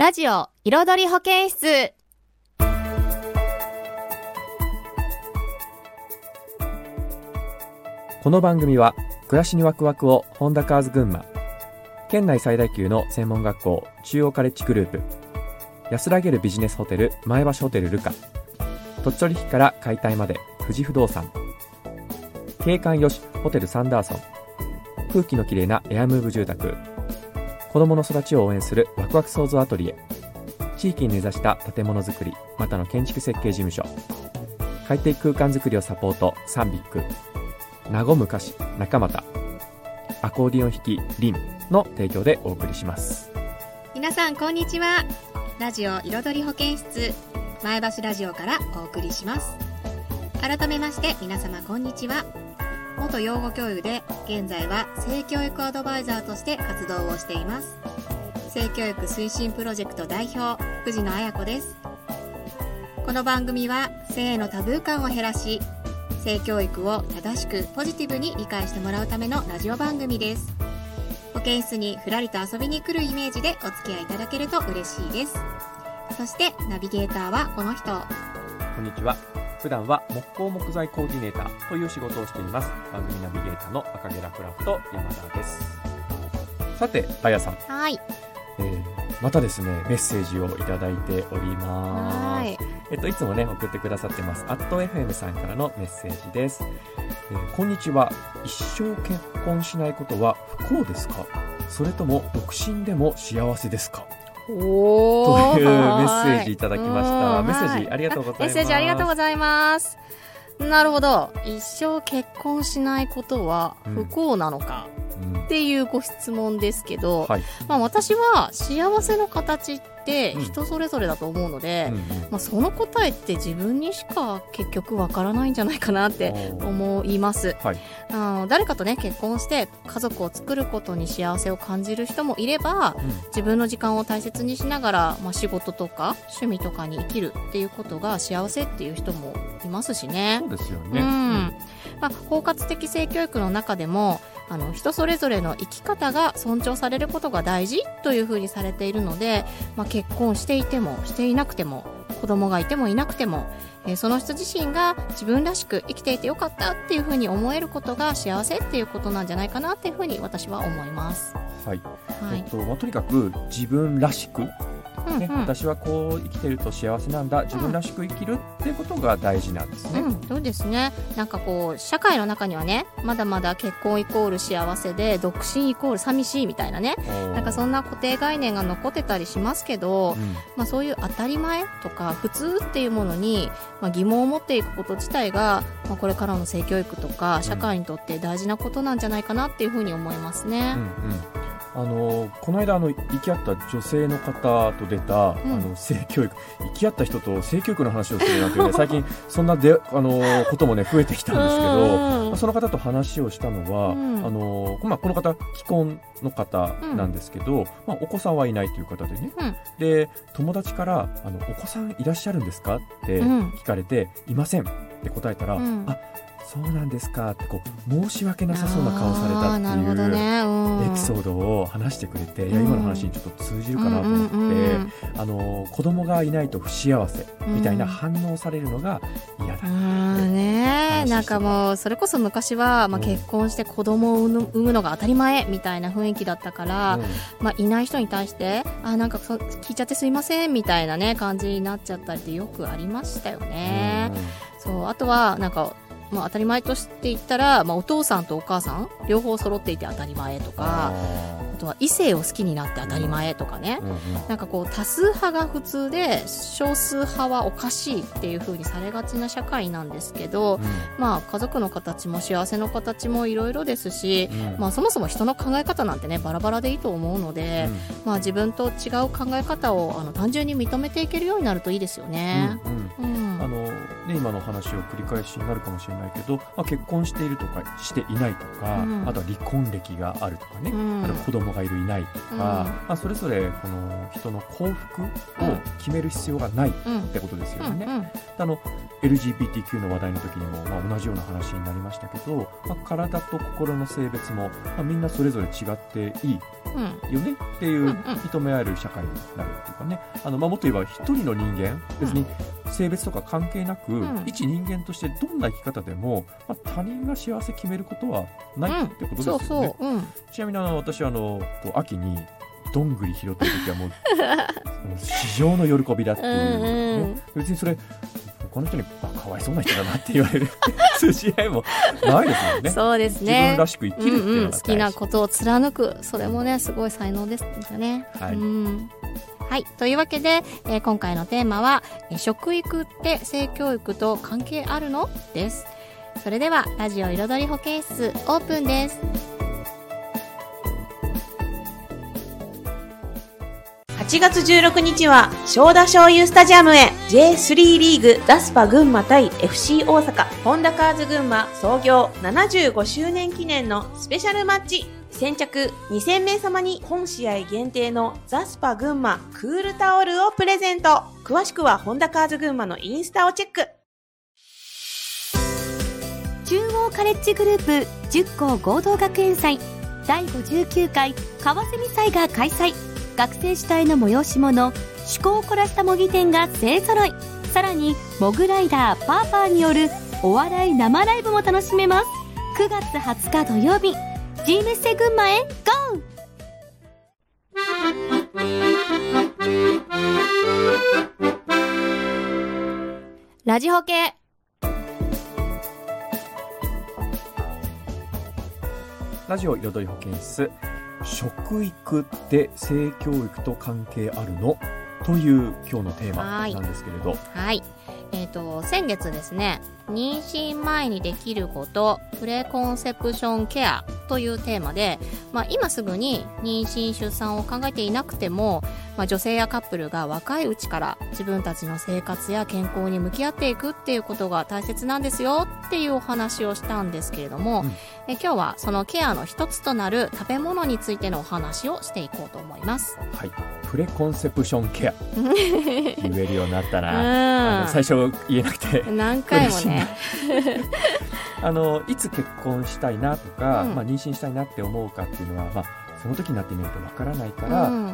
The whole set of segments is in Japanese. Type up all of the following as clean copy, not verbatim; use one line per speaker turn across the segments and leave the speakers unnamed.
ラジオ彩り保健室。
この番組は暮らしにワクワクをホンダカーズ群馬、県内最大級の専門学校中央カレッジグループ、安らげるビジネスホテル前橋ホテルルカ、鳥取駅から解体まで富士不動産、景観よしホテルサンダーソン、空気のきれいなエアムーブ住宅、子どもの育ちを応援するワクワク創造アトリエ、地域に根ざした建物づくりまたの建築設計事務所、快適空間づくりをサポートサンビック、和む菓子中俣、アコーディオン弾きリンの提供でお送りします。
皆さんこんにちは。ラジオ彩り保健室前橋ラジオからお送りします。改めまして皆様こんにちは。元養護教諭で現在は性教育アドバイザーとして活動をしています。性教育推進プロジェクト代表藤野彩子です。この番組は性へのタブー感を減らし、性教育を正しくポジティブに理解してもらうためのラジオ番組です。保健室にふらりと遊びに来るイメージでお付き合いいただけると嬉しいです。そしてナビゲーターはこの人。
こんにちは。普段は木工木材コーディネーターという仕事をしています。番組ナビゲーターの赤ゲラクラフト山田です。さてあやさん、
はい、
またですねメッセージをいただいております。いつもね送ってくださってます。@FM さんからのメッセージです。こんにちは。一生結婚しないことは不幸ですか？それとも独身でも幸せですか？というメッセージいただきました。メッセージありがとうございます。
メッセージありがとうございます。なるほど。一生結婚しないことは不幸なのか、っていうご質問ですけど、はい、私は幸せの形って人それぞれだと思うので、その答えって自分にしか結局わからないんじゃないかなって思います、はい、誰かとね結婚して家族を作ることに幸せを感じる人もいれば、自分の時間を大切にしながら、仕事とか趣味とかに生きるっていうことが幸せっていう人もいますしね。
そうですよね。
包括的性教育の中でも人それぞれの生き方が尊重されることが大事というふうにされているので、結婚していてもしていなくても、子供がいてもいなくても、その人自身が自分らしく生きていてよかったっていうふうに思えることが幸せっていうことなんじゃないかなっていうふうに私は思います。
はい、とにかく自分らしく私はこう生きてると幸せなんだ、自分らしく生きるっていうことが大事なんですね。
そうですね。なんかこう社会の中にはね、まだまだ結婚イコール幸せで独身イコール寂しいみたいなね、なんかそんな固定概念が残ってたりしますけど、そういう当たり前とか普通っていうものに、疑問を持っていくこと自体が、これからの性教育とか社会にとって大事なことなんじゃないかなっていうふうに思いますね。
この間行き合った女性の方と出た、性教育、行き合った人と性教育の話をするなんていうね最近そんなこともね増えてきたんですけど、その方と話をしたのは、この方既婚の方なんですけど、お子さんはいないという方でね、で友達からお子さんいらっしゃるんですかって聞かれて、いませんって答えたら、そうなんですかって申し訳なさそうな顔されたっていうエピソードを話してくれて、今の話にちょっと通じるかなと思って、子供がいないと不幸せみたいな反応されるのが嫌だ
なんかもうそれこそ昔は、結婚して子供を産むのが当たり前みたいな雰囲気だったから、いない人に対してなんか聞いちゃってすいませんみたいなね感じになっちゃったりってよくありましたよね。あとはなんか当たり前として言ったら、お父さんとお母さん両方揃っていて当たり前とか、あとは異性を好きになって当たり前とかね、なんか多数派が普通で少数派はおかしいっていう風にされがちな社会なんですけど、家族の形も幸せの形もいろいろですし、そもそも人の考え方なんてねバラバラでいいと思うので、自分と違う考え方を単純に認めていけるようになるといいですよね。
で今の話を繰り返しになるかもしれないけど、結婚しているとかしていないとか、あとは離婚歴があるとかね、あとは子供がいるいないとか、それぞれこの人の幸福を決める必要がないってことですよね。LGBTQ の話題の時にも、同じような話になりましたけど、体と心の性別も、みんなそれぞれ違っていいよねっていう認め合える社会になるっていうかね、もっと言えば一人の人間、別に性別とか関係なく、一人間としてどんな生き方でも、他人が幸せ決めることはないってことですよね。ちなみに私は秋にどんぐり拾ってる時はもう市場の喜びだっていう、ね、別にそれこの人にかわいそうな人だなって言われる筋合いもないですもんね。
そうですね。
自分らしく生きるっていうのが大事。
好きなことを貫く、それもねすごい才能ですよね。
はい、
はい、というわけで、今回のテーマは食育って性教育と関係あるの？です。それではラジオ彩り保健室オープンです。
8月16日は正田醤油スタジアムへ J3 リーグザスパ群馬対 FC 大阪ホンダカーズ群馬創業75周年記念のスペシャルマッチ。先着2000名様に本試合限定のザスパ群馬クールタオルをプレゼント。詳しくはホンダカーズ群馬のインスタをチェック。
中央カレッジグループ10校合同学園祭第59回川蝉祭が開催。学生主体の催し物趣向を凝らした模擬店が勢ぞろい。さらにモグライダーパーパーによるお笑い生ライブも楽しめます。9月20日土曜日 G メッセ群馬へ GO!
ラジホケ。
ラジオ彩り保健室、食育って性教育と関係あるのという今日のテーマなんですけれど、
はい、先月ですね、妊娠前にできることプレコンセプションケアというテーマで、今すぐに妊娠出産を考えていなくても、女性やカップルが若いうちから自分たちの生活や健康に向き合っていくっていうことが大切なんですよっていうお話をしたんですけれども、今日はそのケアの一つとなる食べ物についてのお話をしていこうと思います。
はい、プレコンセプションケア言えるようになったな最初言えなくて
何回もね
いつ結婚したいなとか、妊娠したいなって思うかっていうのは、その時になってみるとわからないから、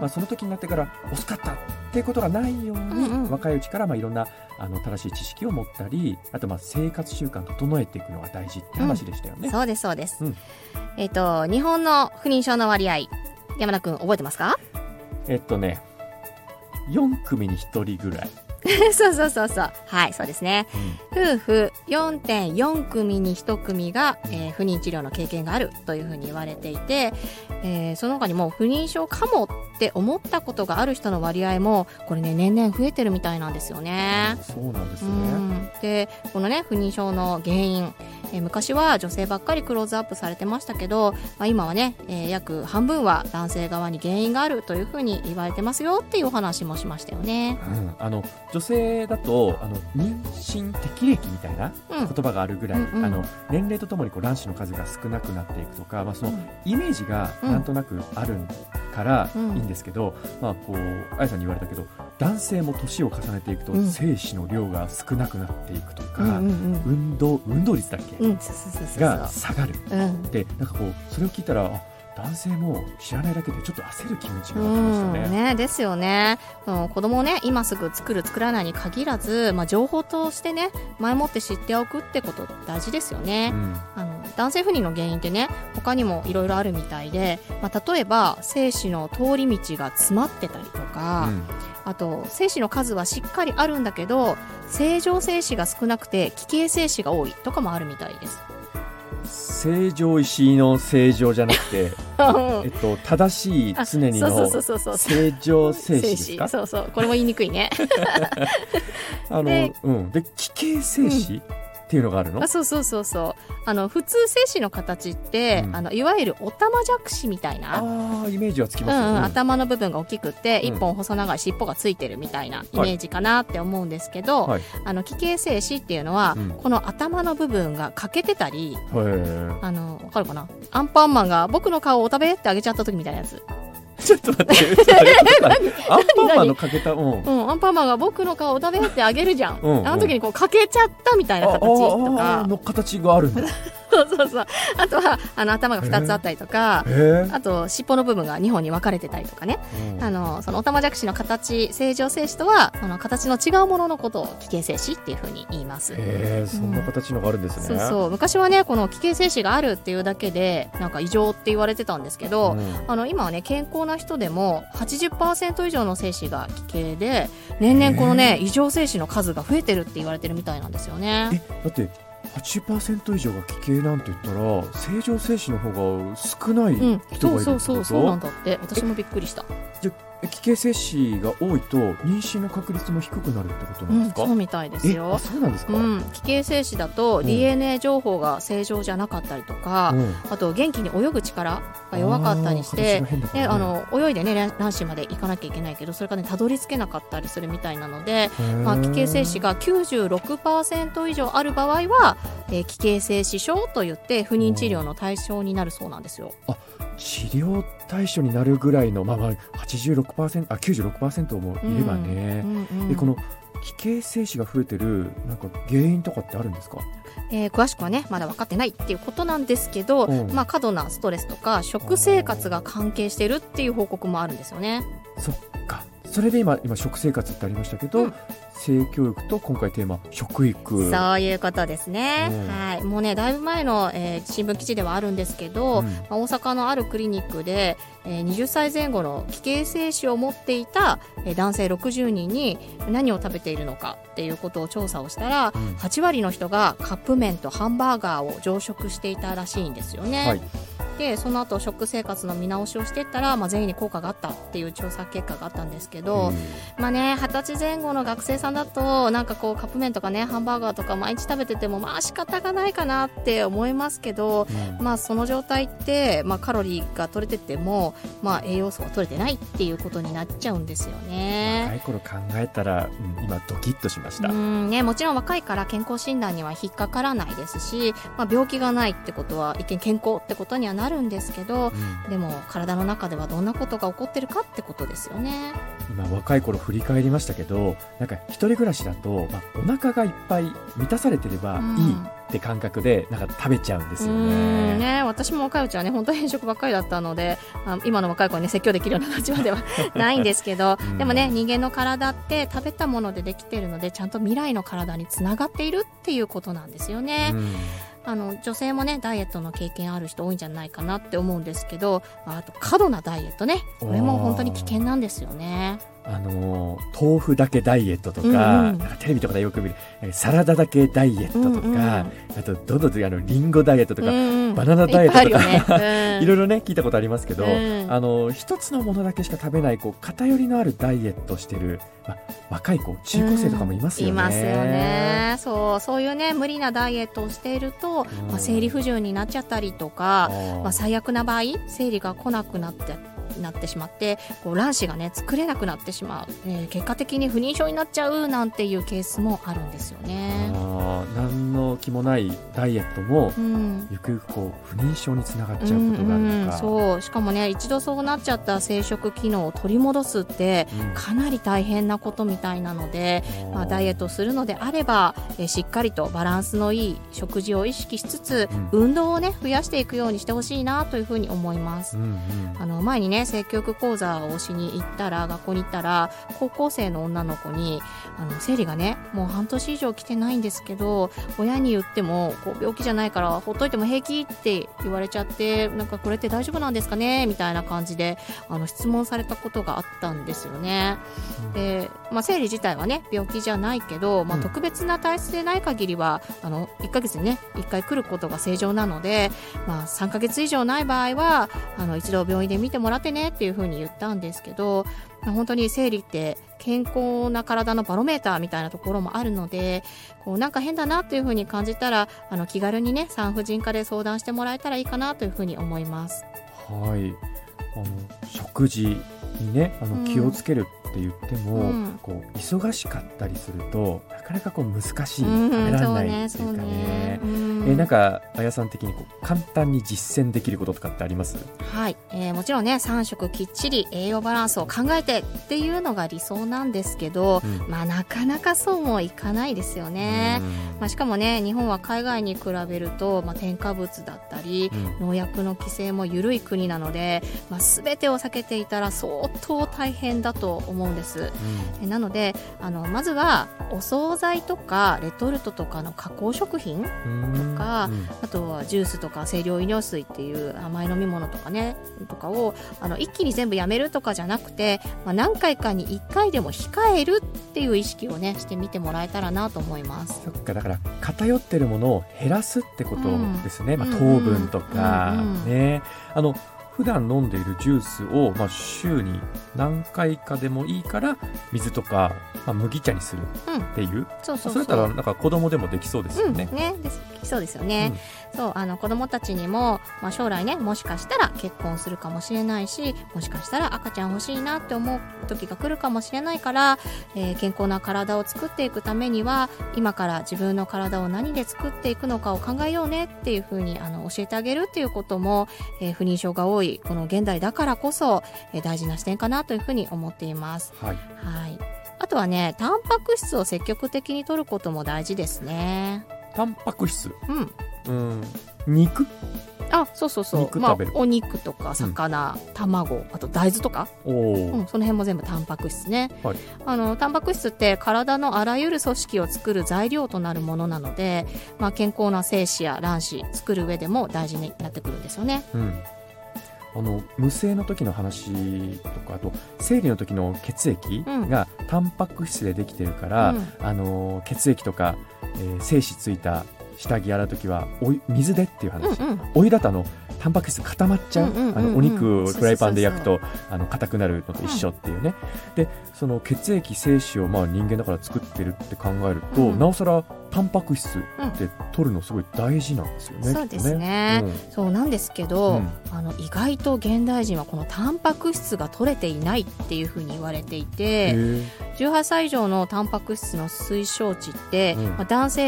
その時になってから遅かったっていうことがないように、若いうちからいろんな正しい知識を持ったり、あと生活習慣整えていくのが大事って話でしたよね。
そうですそうです、日本の不妊症の割合、山田くん覚えてますか
？4組に1人ぐらい
そうはい、そうですね、夫婦 4.4 組に1組が、不妊治療の経験があるというふうに言われていて、その他にも不妊症かもって思ったことがある人の割合もこれね、年々増えてるみたいなんですよね。
そうなんですね。
でこのね、不妊症の原因、昔は女性ばっかりクローズアップされてましたけど、今はね、約半分は男性側に原因があるというふうに言われてますよっていうお話もしましたよね。
女性だと妊娠適齢期みたいな言葉があるぐらい、年齢とともに卵子の数が少なくなっていくとか、そのイメージがなんとなくあるからいいんですけど、あやさんに言われたけど、男性も年を重ねていくと精子の量が少なくなっていくとか、運動率だっけ、が下がる、でそれを聞いたら、男性も知らないだけでちょっと焦る気持ちがありましたね。
ですよね。子供をね、今すぐ作る作らないに限らず、情報としてね、前もって知っておくってこと大事ですよね。男性不妊の原因ってね、他にもいろいろあるみたいで、例えば精子の通り道が詰まってたりとか、あと精子の数はしっかりあるんだけど正常精子が少なくて奇形精子が多いとかもあるみたいです。
正常石の正常じゃなくて正しい常にの正常精子ですか？
これも言いにくいね
で奇形精子ってっていうのがあるの？
そう普通精子の形って、いわゆるオタマジャクシみたいな
イメージはつきますよね、
頭の部分が大きくて一本細長い尻尾がついてるみたいなイメージかなって思うんですけど、奇形精子っていうのは、この頭の部分が欠けてたり、わかるかな、アンパンマンが僕の顔を食べってあげちゃった時みたいなやつ。
ちょっと待ってアンパンマンのかけた、ア
ンパンマンが僕の顔を食べってあげるじゃん、あの時にこうかけちゃったみたいな形とか
の形があるんだ
そうあとは頭が2つあったりとか、あと尻尾の部分が2本に分かれてたりとかね、そのオタマジャクシの形、正常精子とは形の違うもののことを奇形精子っていうふうに言います。
そんな形のがあるんですね。
昔はねこの奇形精子があるっていうだけでなんか異常って言われてたんですけど、今はね健康な人でも 80% 以上の精子が奇形で、年々このね異常精子の数が増えてるって言われてるみたいなんですよね。
だって 80% 以上が奇形なんて言ったら正常精子の方が少ない人がいるってこと？
そうなんだって。私もびっくりした。
じゃ奇形精子が多いと妊娠の確率も低くなるってことなんですか？
そうみたいですよ。
そうなんですか？
奇形精子だと DNA 情報が正常じゃなかったりとか、あと元気に泳ぐ力が弱かったりして、泳いでね卵子まで行かなきゃいけないけど、それがねたどり着けなかったりするみたいなので、奇形精子が 96% 以上ある場合は、奇形精子症といって不妊治療の対象になるそうなんですよ。
治療対象になるぐらいの、86%、96% もいればね、この奇形精子が増えてるなんか原因とかってあるんですか？
詳しくはねまだ分かってないっていうことなんですけど、過度なストレスとか食生活が関係してるっていう報告もあるんですよね。
そっか。それで今食生活ってありましたけど、性教育と今回テーマ食育、
そういうことですね、もうねだいぶ前の、新聞記事ではあるんですけど、大阪のあるクリニックで、20歳前後の奇形精子を持っていた、男性60人に何を食べているのかっていうことを調査をしたら、8割の人がカップ麺とハンバーガーを常食していたらしいんですよね、でその後食生活の見直しをしていったら、全員に効果があったっていう調査結果があったんですけど、20歳前後の学生さんだとなんかこうカップ麺とかねハンバーガーとか毎日食べてても仕方がないかなって思いますけど、その状態って、カロリーが取れてても、栄養素が取れてないっていうことになっちゃうんですよね。
若い頃考えたら、今ドキッとしました。
もちろん若いから健康診断には引っかからないですし、病気がないってことは一見健康ってことにはなるんですけど、でも体の中ではどんなことが起こってるかってことですよね。
今若い頃振り返りましたけど、なんか一人暮らしだと、お腹がいっぱい満たされてればいいって感覚でなんか食べちゃうんですよね。
私も若いうちはね本当に偏食ばっかりだったので、今の若い子にね説教できるような立場ではないんですけどでもね人間の体って食べたものでできているので、ちゃんと未来の体につながっているっていうことなんですよね。女性もねダイエットの経験ある人多いんじゃないかなって思うんですけど、あと過度なダイエットね、これも本当に危険なんですよね。
豆腐だけダイエットとか、なんかテレビとかでよく見るサラダだけダイエットとか、あとどんどんリンゴダイエットとか、バナナダイエットとかいろいろね聞いたことありますけど、一つのものだけしか食べない偏りのあるダイエットしてる、若い子中高生とかもいますよね。
いますよね。そういうね無理なダイエットをしていると、生理不順になっちゃったりとか、最悪な場合生理が来なくなってしまって卵子がね作れなくなってしまう、結果的に不妊症になっちゃうなんていうケースもあるんですよね。
何の気もないダイエットも、ゆくゆく不妊症につながっちゃうことがあるとか、
そうしかもね一度そうなっちゃった生殖機能を取り戻すって、かなり大変なことみたいなので、ダイエットするのであれば、しっかりとバランスのいい食事を意識しつつ、運動をね増やしていくようにしてほしいなというふうに思います。前にね性教育講座をしに学校に行ったら高校生の女の子に生理がねもう半年以上来てないんですけど、親に言っても病気じゃないからほっといても平気って言われちゃって、なんかこれって大丈夫なんですかねみたいな感じで質問されたことがあったんですよね。で、生理自体はね病気じゃないけど、特別な体質でない限りは1ヶ月にね1回来ることが正常なので、3ヶ月以上ない場合は一度病院で見てもらってねっていうふうに言ったんですけど、 本当に生理って健康な体のバロメーターみたいなところもあるので、こうなんか変だなというふうに感じたら気軽にね産婦人科で相談してもらえたらいいかなというふうに思います。
はい、食事にね気をつけるって言っても、こう忙しかったりするとなかなかこう難しい、食べられないっていうかね。なんかあやさん的にこう簡単に実践できることとかってあります？
はい、もちろんね3食きっちり栄養バランスを考えてっていうのが理想なんですけど、なかなかそうもいかないですよね。しかもね日本は海外に比べると、添加物だったり、農薬の規制も緩い国なので、全てを避けていたら相当大変だと思うんです。なのでまずはお惣菜とかレトルトとかの加工食品とか、あとはジュースとか清涼飲料水っていう甘い飲み物とかねとかを一気に全部やめるとかじゃなくて、何回かに1回でも控えるっていう意識をねしてみてもらえたらなと思います。
そっか、だから偏ってるものを減らすってことですね。糖分とかね、普段飲んでいるジュースを、週に何回かでもいいから水とか、麦茶にするっていう、それだったらなんか子供でもできそうですよね。
できそうですよね。そう子供たちにも、将来ねもしかしたら結婚するかもしれないし、もしかしたら赤ちゃん欲しいなって思う時が来るかもしれないから、健康な体を作っていくためには今から自分の体を何で作っていくのかを考えようねっていう風に教えてあげるっていうことも、不妊症が多いこの現代だからこそ、大事な視点かなというふうに思っています。はい、あとはねタンパク質を積極的に摂ることも大事ですね。
タンパク質、肉、
そうお肉とか魚、卵、あと大豆とか、その辺も全部タンパク質ね。タンパク質って体のあらゆる組織を作る材料となるものなので、健康な精子や卵子作る上でも大事になってくるんですよね。
無精の時の話とか、あと生理の時の血液がタンパク質でできてるから、血液とか、精子ついた下着洗う時は水でっていう話、お湯だとタンパク質固まっちゃう、お肉をフライパンで焼くと硬くなるのと一緒っていうね。でその血液精子を人間だから作ってるって考えると、なおさらタンパク質って取るのすごい大事なんですよね。
そうですね、そうなんですけど、意外と現代人はこのタンパク質が取れていないっていうふうに言われていて、18歳以上のタンパク質の推奨値って、男性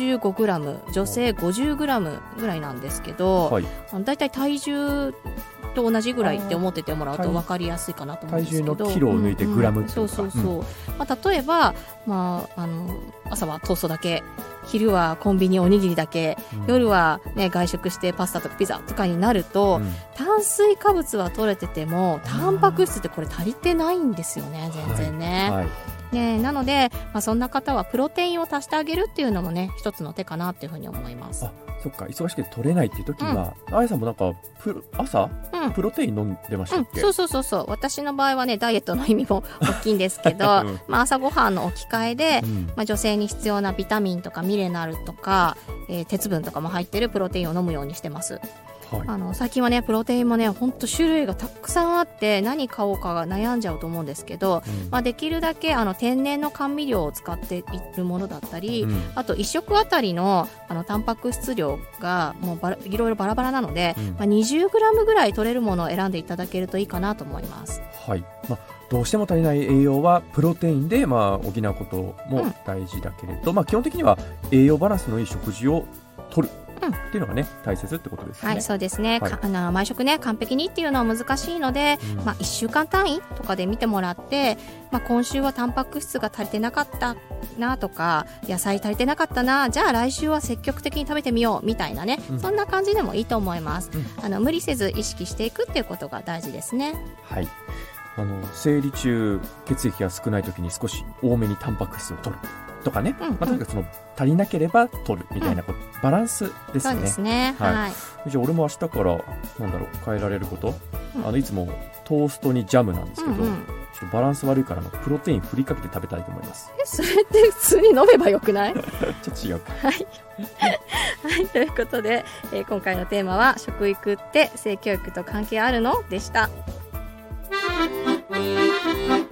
65g 女性 50g ぐらいなんですけど、だいたい体重と同じぐらいって思っててもらうと分かりやすいかなと思うんですけど、
体重のキロを抜いてグラムっていうか、
例えば、朝はトーストだけ、昼はコンビニおにぎりだけ、夜は、外食してパスタとかピザとかになると、炭水化物は取れててもタンパク質ってこれ足りてないんですよね、全然ね。なので、そんな方はプロテインを足してあげるっていうのもね一つの手かなっていうふうに思います。
そっか、忙しくて取れないっていう時は、あやさんもなんか朝、プロテイン飲んでましたっけ？
そう私の場合はねダイエットの意味も大きいんですけど、朝ごはんの置き換えで、女性に必要なビタミンとかミネラルとか、鉄分とかも入ってるプロテインを飲むようにしてます。最近はねプロテインもねほんと種類がたくさんあって何買おうかが悩んじゃうと思うんですけど、できるだけ天然の甘味料を使っているものだったり、あと1食あたりのタンパク質量がもういろいろバラバラなので、20g ぐらい取れるものを選んでいただけるといいかなと思います。
どうしても足りない栄養はプロテインで補うことも大事だけれど、基本的には栄養バランスのいい食事を取るっていうのがね大切ってことですね。
そうですね、毎食ね完璧にっていうのは難しいので、1週間単位とかで見てもらって、今週はタンパク質が足りてなかったなとか、野菜足りてなかったな、じゃあ来週は積極的に食べてみようみたいなね、そんな感じでもいいと思います。無理せず意識していくっていうことが大事ですね。
生理中血液が少ない時に少し多めにタンパク質を取るとかね、とにかく足りなければ取るみたいなバランスですね。
そうですね。
じゃあ俺も明日から変えられること、いつもトーストにジャムなんですけど、ちょっとバランス悪いからプロテイン振りかけて食べたいと思います。
それって普通に飲めばよくない？
ちょっと違うか。
ということで、今回のテーマは食育って性教育と関係あるの？でした。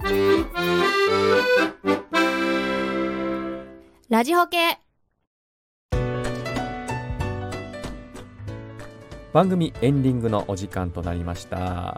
ラジホ系
番組エンディングのお時間となりました。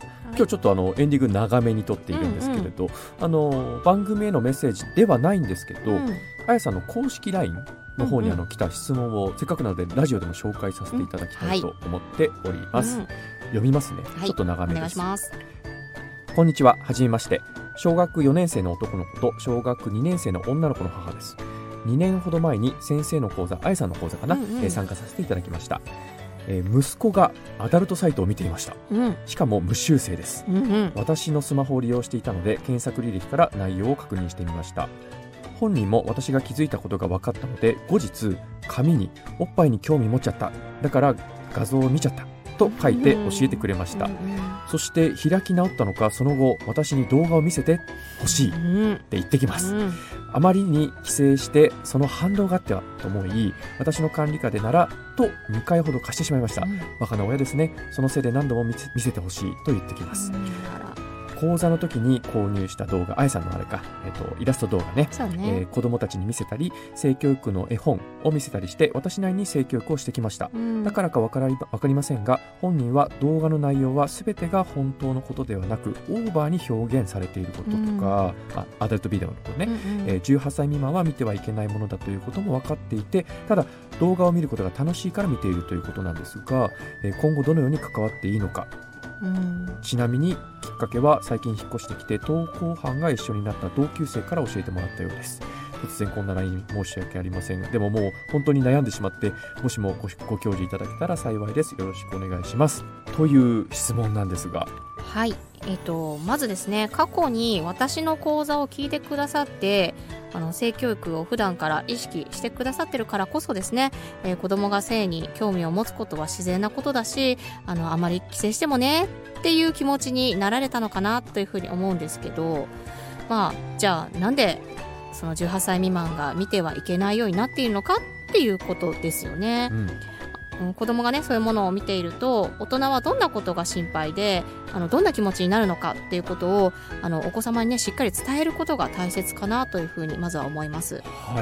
今日ちょっとエンディング長めに撮っているんですけれど、番組へのメッセージではないんですけど、あやさんの公式 LINE の方に来た質問をせっかくなのでラジオでも紹介させていただきたいと思っております。読みますね。ちょっと長めです。お願いします。こんにちは。はじめまして。小学4年生の男の子と小学2年生の女の子の母です。2年ほど前に先生の講座、あやさんの講座かな、参加させていただきました。息子がアダルトサイトを見ていました。しかも無修正です。私のスマホを利用していたので検索履歴から内容を確認してみました。本人も私が気づいたことが分かったので、後日紙におっぱいに興味持っちゃった、だから画像を見ちゃったと書いて教えてくれました。そして開き直ったのか、その後私に動画を見せてほしいって言ってきます。あまりに規制してその反動があってはと思い、私の管理下でならと2回ほど貸してしまいました。バカな親ですね。そのせいで何度も見せてほしいと言ってきます。講座の時に購入した動画、あやさんのあれか、イラスト動画ね、子供たちに見せたり性教育の絵本を見せたりして私なりに性教育をしてきました。だからかわかりませんが、本人は動画の内容は全てが本当のことではなくオーバーに表現されていることとか、アダルトビデオのことね、18歳未満は見てはいけないものだということも分かっていて、ただ動画を見ることが楽しいから見ているということなんですが、今後どのように関わっていいのか。ちなみにきっかけは最近引っ越してきて登校班が一緒になった同級生から教えてもらったようです。突然こんな LINE 申し訳ありません。でももう本当に悩んでしまって、もしもご教示いただけたら幸いです。よろしくお願いしますという質問なんですが、
はい、まずですね、過去に私の講座を聞いてくださって性教育を普段から意識してくださってるからこそですね、子供が性に興味を持つことは自然なことだし、あまり規制してもねっていう気持ちになられたのかなというふうに思うんですけど、じゃあなんでその18歳未満が見てはいけないようになっているのかっていうことですよね。子供がねそういうものを見ていると、大人はどんなことが心配でどんな気持ちになるのかっていうことをお子様にねしっかり伝えることが大切かなというふうにまずは思います。
はい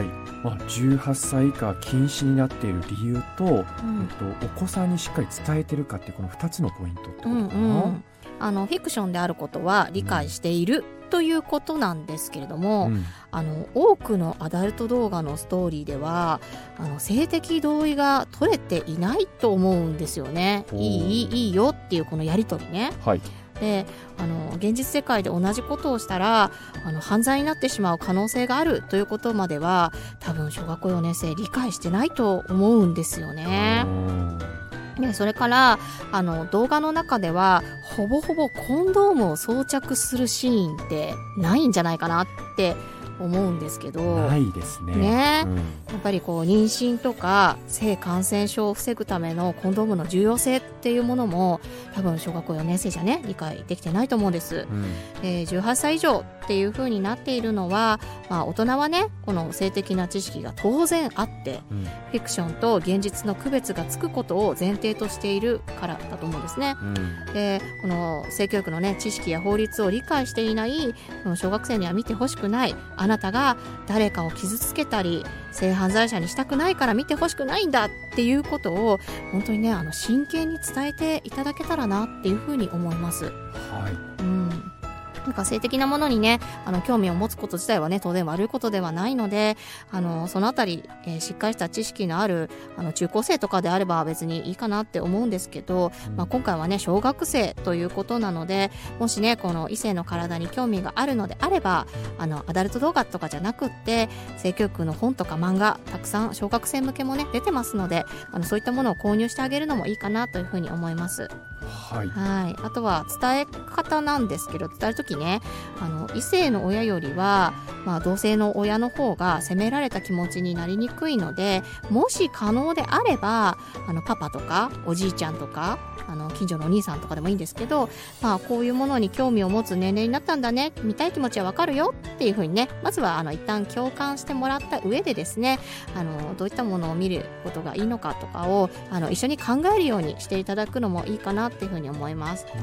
、18歳以下禁止になっている理由と、お子さんにしっかり伝えてるかっていうこの2つのポイントってことかな。
フィクションであることは理解している、ということなんですけれども、多くのアダルト動画のストーリーでは性的同意が取れていないと思うんですよね。いいよっていうこのやり取りね。で現実世界で同じことをしたら犯罪になってしまう可能性があるということまでは多分小学校4年生理解してないと思うんですよね。でそれから動画の中ではほぼほぼコンドームを装着するシーンってないんじゃないかなって思うんですけど。
ないですね。
やっぱり妊娠とか性感染症を防ぐためのコンドームの重要性っていうものも多分小学校4年生じゃね理解できてないと思うんです。18歳以上っていう風になっているのは、大人はねこの性的な知識が当然あって、フィクションと現実の区別がつくことを前提としているからだと思うんですね。でこの性教育のね知識や法律を理解していないこの小学生には見てほしくない、あなたが誰かを傷つけたり性犯罪者にしたくないから見てほしくないんだっていうことを本当にね真剣に伝えていただけたらなっていうふうに思います。なんか性的なものにね興味を持つこと自体はね当然悪いことではないのでそのあたり、しっかりした知識のある中高生とかであれば別にいいかなって思うんですけど、今回はね小学生ということなので、もしねこの異性の体に興味があるのであればアダルト動画とかじゃなくって性教育の本とか漫画たくさん小学生向けもね出てますのでそういったものを購入してあげるのもいいかなというふうに思います。あとは伝え方なんですけど、伝えるときね異性の親よりは、同性の親の方が責められた気持ちになりにくいので、もし可能であればパパとかおじいちゃんとか近所のお兄さんとかでもいいんですけど、こういうものに興味を持つ年齢になったんだね、見たい気持ちはわかるよっていうふうにね、まずは一旦共感してもらった上でですねどういったものを見ることがいいのかとかを一緒に考えるようにしていただくのもいいかなっていうふうに思います。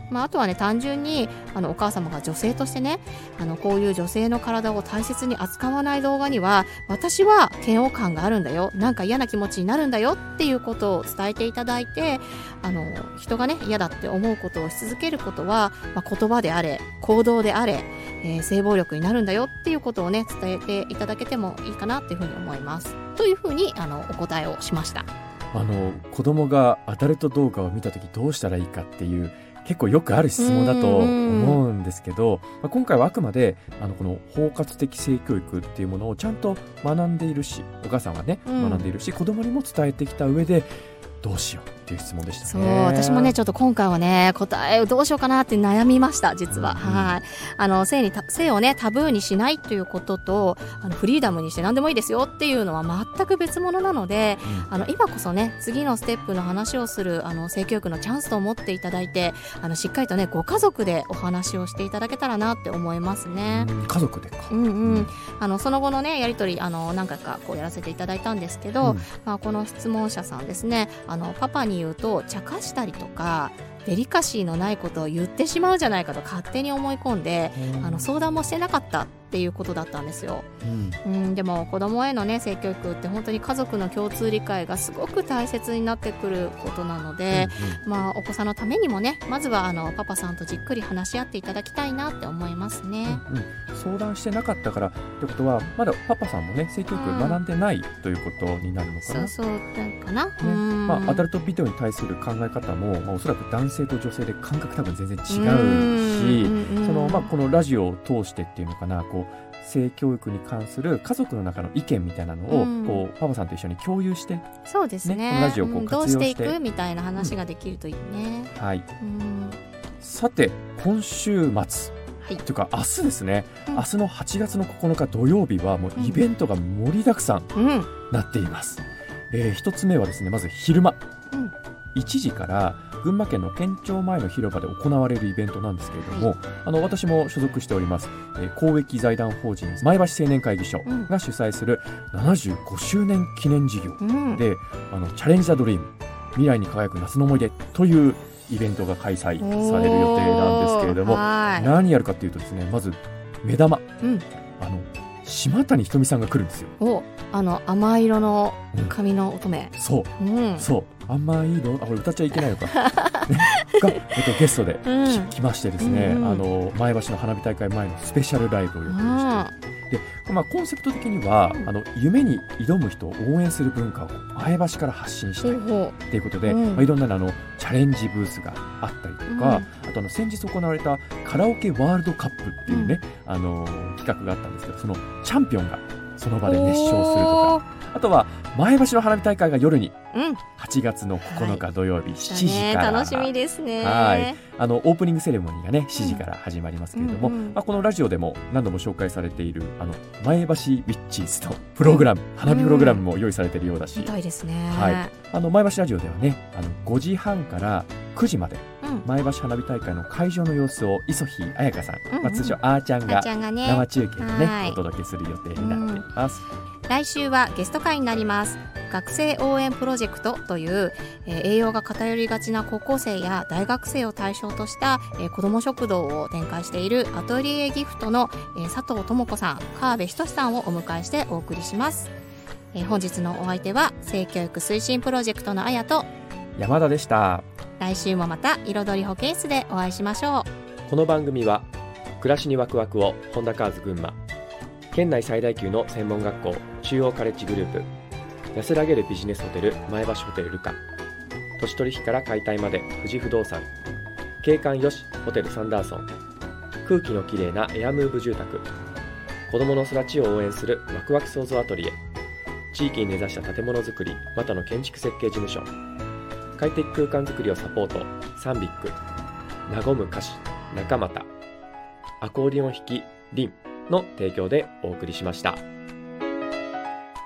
あとはね、単純にお母様が女性としてね、こういう女性の体を大切に扱わない動画には私は嫌悪感があるんだよ、なんか嫌な気持ちになるんだよっていうことを伝えていただいて、人がね嫌だって思うことをし続けることは、言葉であれ行動であれ、性暴力になるんだよっていうことをね伝えていただけてもいいかなっていうふうに思いますというふうにお答えをしました。
子供がアダルト動画を見たときどうしたらいいかっていう結構よくある質問だと思うんですけど、今回はあくまでこの包括的性教育っていうものをちゃんと学んでいるし、お母さんはね、学んでいるし、子供にも伝えてきた上でどうしようっていう質問でしたね。
そう、私もねちょっと今回はね答えをどうしようかなって悩みました実は。性をねタブーにしないということとフリーダムにして何でもいいですよっていうのは全く別物なので、今こそね次のステップの話をする性教育のチャンスと思っていただいて、しっかりとねご家族でお話をしていただけたらなって思いますね。
家族でか。
その後のねやり取り何回かこうやらせていただいたんですけど、この質問者さんですね、パパに言うと茶化したりとかデリカシーのないことを言ってしまうじゃないかと勝手に思い込んで、相談もしてなかったっていうことだったんですよ。でも子供へのね性教育って本当に家族の共通理解がすごく大切になってくることなので、お子さんのためにもねまずはパパさんとじっくり話し合っていただきたいなって思いますね。
相談してなかったからってことはまだパパさんもね性教育学んでないということになるのかな。
そうなんかな、
アダルトビデオに対する考え方も、おそらく男性と女性で感覚多分全然違うし、このラジオを通してっていうのかな、こう性教育に関する家族の中の意見みたいなのを、こうパパさんと一緒に共有して、
そうですね、
このラジオをこう活用して、
どうしていくみたいな話ができるといいね。
さて今週末というか明日ですね、明日の8月の9日土曜日はもうイベントが盛りだくさんなっています。一つ目はですね、まず昼間、1時から群馬県の県庁前の広場で行われるイベントなんですけれども、私も所属しております、公益財団法人前橋青年会議所が主催する75周年記念事業で、チャレンジ・ザ・ドリーム未来に輝く夏の思い出というイベントが開催される予定なんですけれども、何やるかというとですね、まず目玉、島谷ひとみさんが来るんですよ。
甘い色の髪の乙女、
そう甘い色、これ歌っちゃいけないのかが、ゲストで来ましてですね、前橋の花火大会前のスペシャルライブを予定してで、コンセプト的には夢に挑む人を応援する文化を前橋から発信したいということで、いろんなチャレンジブースがあったりとか、あと先日行われたカラオケワールドカップっていうね、企画があったんですけど、そのチャンピオンがその場で熱唱するとか、あとは前橋の花火大会が夜に8月の9日土曜日7時から、
楽しみですね。
オープニングセレモニーがね7時から始まりますけれども、このラジオでも何度も紹介されている前橋ウィッチーズのプログラム、花火プログラムも用意されているようだし、
みたいですね。
前橋ラジオではね5時半から9時まで前橋花火大会の会場の様子を磯日彩香さん、通称あーちゃんが生中継でねお届けする予定になっています。
来週はゲスト会になります。学生応援プロジェクトという、栄養が偏りがちな高校生や大学生を対象とした、子ども食堂を展開しているアトリエギフトの、佐藤智子さん、川辺仁さんをお迎えしてお送りします。本日のお相手は性教育推進プロジェクトのあやと
山田でした。
来週もまた彩り保健室でお会いしましょう。
この番組は暮らしにワクワクをホンダカーズ群馬、県内最大級の専門学校中央カレッジグループ、安らげるビジネスホテル前橋ホテルルカ、都市取引から解体まで富士不動産、景観よしホテルサンダーソン、空気のきれいなエアムーブ住宅、子どもの育ちを応援するワクワク創造アトリエ、地域に根ざした建物づくりまたの建築設計事務所、快適空間づくりをサポートサンビック、和む歌詞中俣、アコーディオン弾きリンの提供でお送りしました。